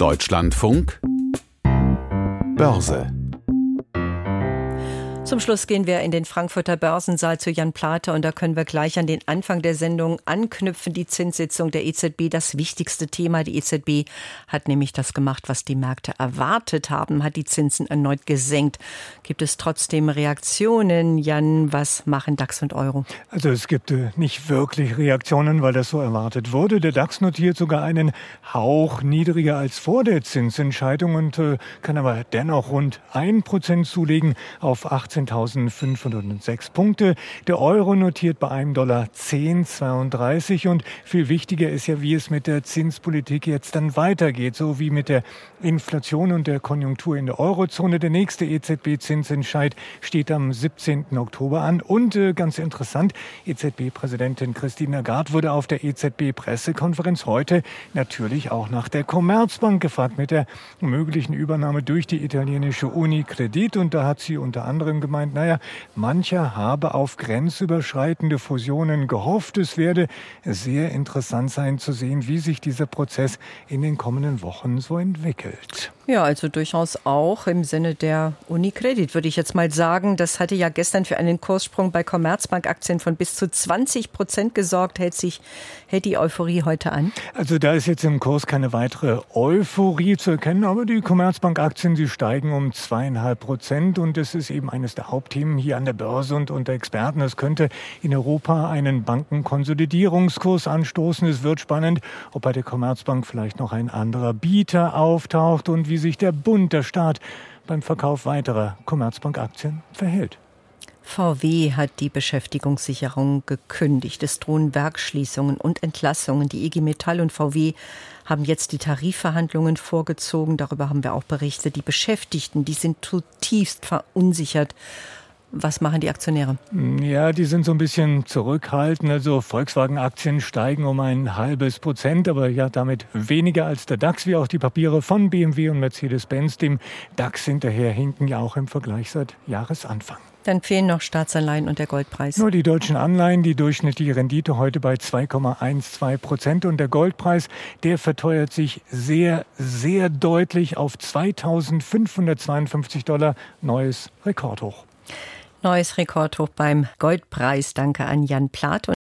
Deutschlandfunk Börse. Zum Schluss gehen wir in den Frankfurter Börsensaal zu Jan Plate und da können wir gleich an den Anfang der Sendung anknüpfen. Die Zinssitzung der EZB, das wichtigste Thema. Die EZB hat nämlich das gemacht, was die Märkte erwartet haben, hat die Zinsen erneut gesenkt. Gibt es trotzdem Reaktionen? Jan, was machen DAX und Euro? Also es gibt nicht wirklich Reaktionen, weil das so erwartet wurde. Der DAX notiert sogar einen Hauch niedriger als vor der Zinsentscheidung und kann aber dennoch rund 1% zulegen auf 18.506 Punkte. Der Euro notiert bei einem Dollar 10,32 und viel wichtiger ist ja, wie es mit der Zinspolitik jetzt dann weitergeht, so wie mit der Inflation und der Konjunktur in der Eurozone. Der nächste EZB-Zinsentscheid steht am 17. Oktober an und ganz interessant, EZB-Präsidentin Christine Lagarde wurde auf der EZB-Pressekonferenz heute natürlich auch nach der Commerzbank gefragt mit der möglichen Übernahme durch die italienische Unicredit und da hat sie unter anderem gemeint, mancher habe auf grenzüberschreitende Fusionen gehofft. Es werde sehr interessant sein zu sehen, wie sich dieser Prozess in den kommenden Wochen so entwickelt. Ja, also durchaus auch im Sinne der Unicredit, würde ich jetzt mal sagen. Das hatte ja gestern für einen Kurssprung bei Commerzbank-Aktien von bis zu 20% gesorgt. Hält die Euphorie heute an? Also da ist jetzt im Kurs keine weitere Euphorie zu erkennen, aber die Commerzbank-Aktien, sie steigen um 2,5% und es ist eben eines der Hauptthemen hier an der Börse und unter Experten. Es könnte in Europa einen Bankenkonsolidierungskurs anstoßen. Es wird spannend, ob bei der Commerzbank vielleicht noch ein anderer Bieter auftaucht und wie sich der Bund, der Staat, beim Verkauf weiterer Commerzbank-Aktien verhält. VW hat die Beschäftigungssicherung gekündigt. Es drohen Werksschließungen und Entlassungen. Die IG Metall und VW haben jetzt die Tarifverhandlungen vorgezogen. Darüber haben wir auch berichtet. Die Beschäftigten, die sind zutiefst verunsichert. Was machen die Aktionäre? Ja, die sind so ein bisschen zurückhaltend. Also Volkswagen-Aktien steigen um 0,5%, aber ja damit weniger als der DAX, wie auch die Papiere von BMW und Mercedes-Benz. Dem DAX hinterher hinken ja auch im Vergleich seit Jahresanfang. Dann fehlen noch Staatsanleihen und der Goldpreis. Nur die deutschen Anleihen, die durchschnittliche Rendite heute bei 2,12% und der Goldpreis, der verteuert sich sehr, sehr deutlich auf $2.552, neues Rekordhoch. Neues Rekordhoch beim Goldpreis. Danke an Jan Plate.